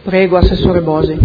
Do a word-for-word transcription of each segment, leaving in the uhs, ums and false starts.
Prego, Assessore Bosi.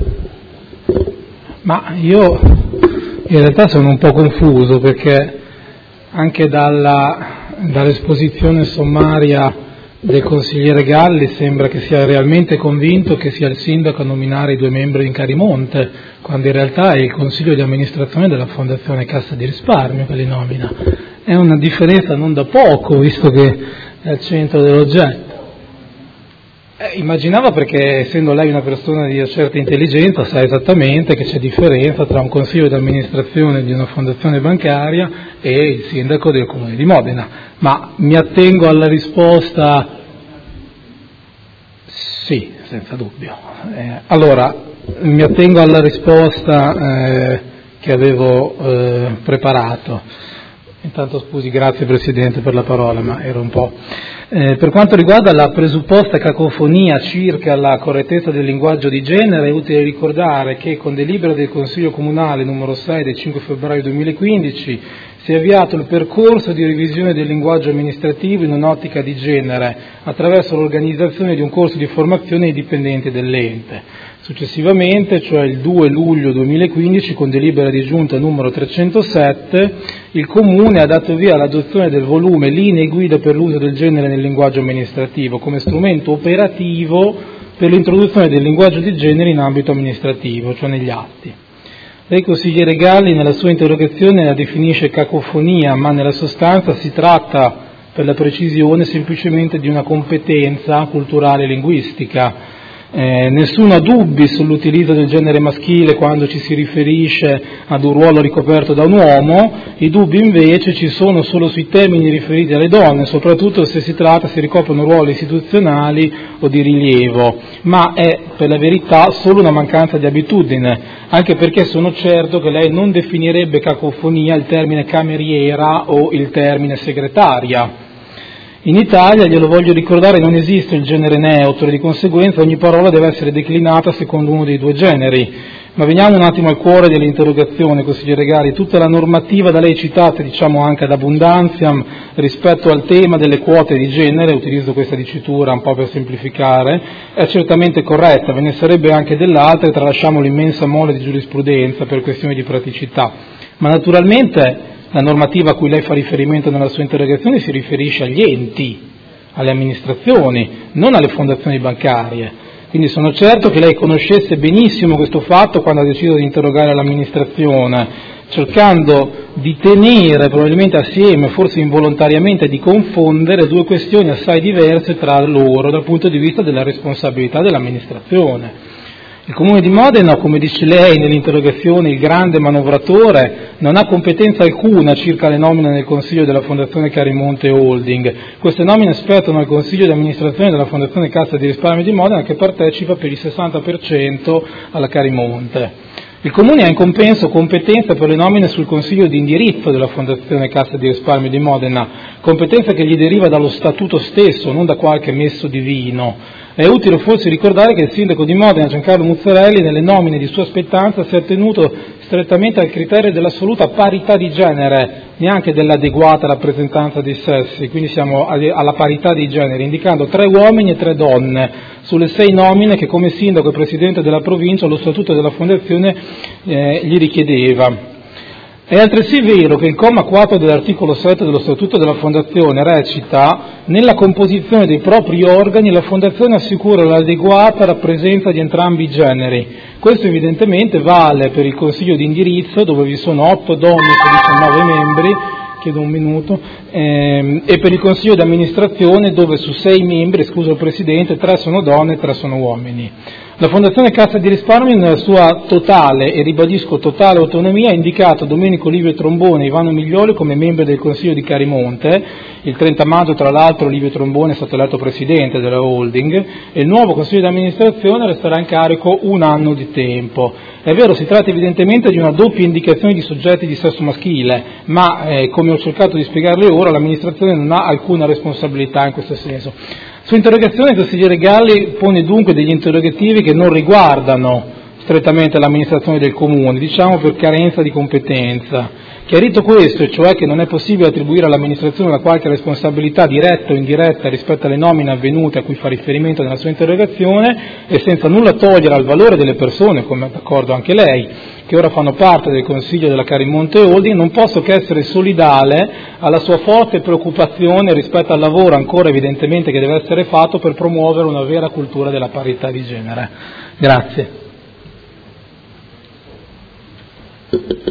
Ma io in realtà sono un po' confuso perché anche dalla, dall'esposizione sommaria del consigliere Galli sembra che sia realmente convinto che sia il sindaco a nominare i due membri in Carimonte, quando in realtà è il consiglio di amministrazione della Fondazione Cassa di Risparmio che li nomina. È una differenza non da poco, visto che è al centro dell'oggetto. Eh, immaginava perché, essendo lei una persona di una certa intelligenza, sa esattamente che c'è differenza tra un consiglio di amministrazione di una fondazione bancaria e il sindaco del comune di Modena. Ma mi attengo alla risposta sì, senza dubbio. Eh, allora, mi attengo alla risposta eh, che avevo eh, preparato. Intanto scusi, grazie Presidente per la parola, ma ero un po'... Eh, per quanto riguarda la presupposta cacofonia circa la correttezza del linguaggio di genere, è utile ricordare che con delibera del Consiglio Comunale numero sei del cinque febbraio duemilaquindici si è avviato il percorso di revisione del linguaggio amministrativo in un'ottica di genere attraverso l'organizzazione di un corso di formazione ai dipendenti dell'ente. Successivamente, cioè il due luglio duemilaquindici, con delibera di giunta numero trecentosette, il Comune ha dato via all'adozione del volume Linee guida per l'uso del genere nel linguaggio amministrativo come strumento operativo per l'introduzione del linguaggio di genere in ambito amministrativo, cioè negli atti. Lei, consigliere Galli, nella sua interrogazione la definisce cacofonia, ma nella sostanza si tratta, per la precisione, semplicemente di una competenza culturale e linguistica. Eh, nessuno ha dubbi sull'utilizzo del genere maschile quando ci si riferisce ad un ruolo ricoperto da un uomo, i dubbi invece ci sono solo sui termini riferiti alle donne, soprattutto se si tratta, si ricoprono ruoli istituzionali o di rilievo, ma è per la verità solo una mancanza di abitudine, anche perché sono certo che lei non definirebbe cacofonia il termine cameriera o il termine segretaria. In Italia, glielo voglio ricordare, non esiste il genere neutro e di conseguenza ogni parola deve essere declinata secondo uno dei due generi. Ma veniamo un attimo al cuore dell'interrogazione, consigliere Galli. Tutta la normativa da lei citata, diciamo anche ad abbondantiam, rispetto al tema delle quote di genere, utilizzo questa dicitura un po' per semplificare, è certamente corretta, ve ne sarebbe anche dell'altra e tralasciamo l'immensa mole di giurisprudenza per questioni di praticità. Ma naturalmente la normativa a cui lei fa riferimento nella sua interrogazione si riferisce agli enti, alle amministrazioni, non alle fondazioni bancarie. Quindi sono certo che lei conoscesse benissimo questo fatto quando ha deciso di interrogare l'amministrazione, cercando di tenere probabilmente assieme, forse involontariamente, di confondere due questioni assai diverse tra loro dal punto di vista della responsabilità dell'amministrazione. Il Comune di Modena, come dice lei nell'interrogazione, il grande manovratore, non ha competenza alcuna circa le nomine nel Consiglio della Fondazione Carimonte Holding. Queste nomine spettano al Consiglio di amministrazione della Fondazione Cassa di Risparmio di Modena, che partecipa per il sessanta per cento alla Carimonte. Il Comune ha in compenso competenza per le nomine sul Consiglio di indirizzo della Fondazione Cassa di Risparmio di Modena, competenza che gli deriva dallo Statuto stesso, non da qualche messo divino. È utile forse ricordare che il sindaco di Modena, Giancarlo Muzzarelli, nelle nomine di sua spettanza si è attenuto strettamente al criterio dell'assoluta parità di genere, neanche dell'adeguata rappresentanza dei sessi, quindi siamo alla parità di genere, indicando tre uomini e tre donne sulle sei nomine che come sindaco e presidente della provincia lo statuto della fondazione eh, gli richiedeva. È altresì vero che il comma quattro dell'articolo sette dello Statuto della Fondazione recita: nella composizione dei propri organi la Fondazione assicura l'adeguata rappresenza di entrambi i generi. Questo evidentemente vale per il Consiglio di indirizzo, dove vi sono otto donne su diciannove membri, chiedo un minuto, ehm, e per il Consiglio di amministrazione, dove su sei membri, scuso il Presidente, tre sono donne e tre sono uomini. La Fondazione Cassa di Risparmio, nella sua totale, e ribadisco totale autonomia, ha indicato Domenico Livio Trombone e Ivano Miglioli come membri del Consiglio di Carimonte. Il trenta maggio, tra l'altro, Livio Trombone è stato eletto presidente della holding e il nuovo Consiglio di amministrazione resterà in carico un anno di tempo. È vero, si tratta evidentemente di una doppia indicazione di soggetti di sesso maschile, ma eh, come ho cercato di spiegarle ora, l'amministrazione non ha alcuna responsabilità in questo senso. Su interrogazione, il consigliere Galli pone dunque degli interrogativi che non riguardano strettamente l'amministrazione del Comune, diciamo per carenza di competenza. Chiarito questo, cioè che non è possibile attribuire all'amministrazione una qualche responsabilità diretta o indiretta rispetto alle nomine avvenute a cui fa riferimento nella sua interrogazione, e senza nulla togliere al valore delle persone, come è d'accordo anche lei, che ora fanno parte del Consiglio della Carimonte Holding, non posso che essere solidale alla sua forte preoccupazione rispetto al lavoro ancora evidentemente che deve essere fatto per promuovere una vera cultura della parità di genere. Grazie.